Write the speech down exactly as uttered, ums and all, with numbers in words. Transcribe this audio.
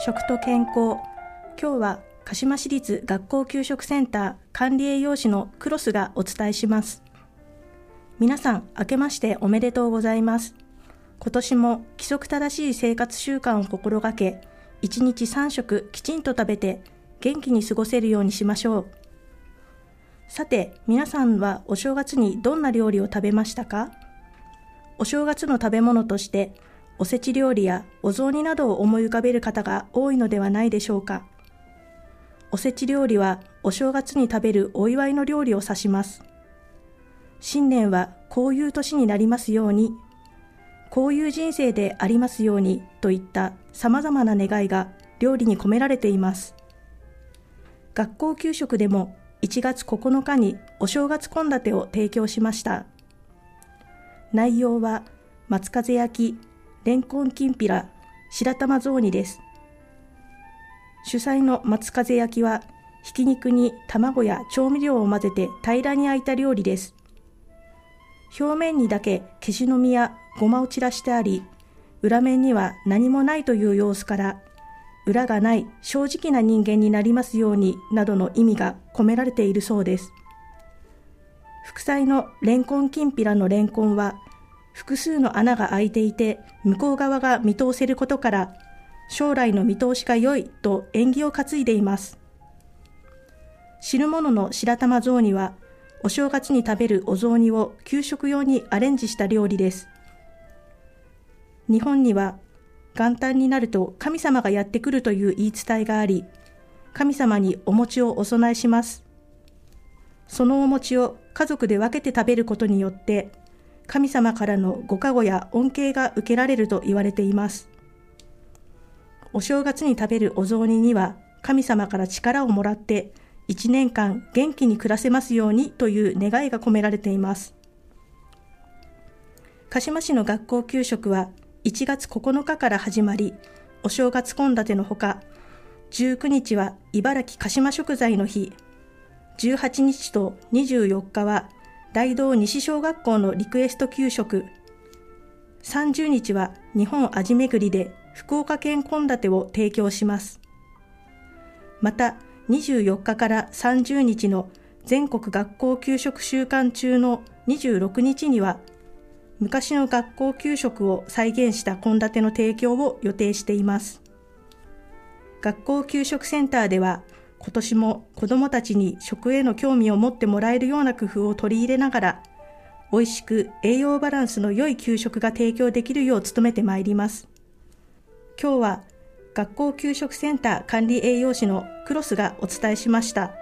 食と健康。今日は鹿島市立学校給食センター管理栄養士のクロスがお伝えします。皆さん、明けましておめでとうございます。今年も規則正しい生活習慣を心がけ、いちにちさんしょくきちんと食べて元気に過ごせるようにしましょう。さて、皆さんはお正月にどんな料理を食べましたか？お正月の食べ物として、おせち料理やお雑煮などを思い浮かべる方が多いのではないでしょうか。おせち料理はお正月に食べるお祝いの料理を指します。新年はこういう年になりますように、こういう人生でありますようにといった様々な願いが料理に込められています。学校給食でもいちがつここのかにお正月献立を提供しました。内容は松風焼き、レンコンきんぴら、白玉雑煮です。主菜の松風焼きは、ひき肉に卵や調味料を混ぜて平らに焼いた料理です。表面にだけ消しの実やごまを散らしてあり、裏面には何もないという様子から、裏がない正直な人間になりますようになどの意味が込められているそうです。副菜のレンコンきんぴらのレンコンは、複数の穴が開いていて、向こう側が見通せることから、将来の見通しが良いと縁起を担いでいます。汁物の白玉雑煮は、お正月に食べるお雑煮を給食用にアレンジした料理です。日本には、元旦になると神様がやってくるという言い伝えがあり、神様にお餅をお供えします。そのお餅を家族で分けて食べることによって、神様からのご加護や恩恵が受けられると言われています。お正月に食べるお雑煮には、神様から力をもらって、いちねんかん元気に暮らせますようにという願いが込められています。鹿島市の学校給食はいちがつここのかから始まり、お正月献立のほか、じゅうくにちは茨城鹿島食材の日、じゅうはちにちとにじゅうよっかは大道西小学校のリクエスト給食、さんじゅうにちは日本味めぐりで福岡県献立を提供します。また、にじゅうよっかからさんじゅうにちの全国学校給食週間中のにじゅうろくにちには、昔の学校給食を再現した献立の提供を予定しています。学校給食センターでは、今年も子どもたちに食への興味を持ってもらえるような工夫を取り入れながら、美味しく栄養バランスの良い給食が提供できるよう努めてまいります。今日は学校給食センター管理栄養士のクロスがお伝えしました。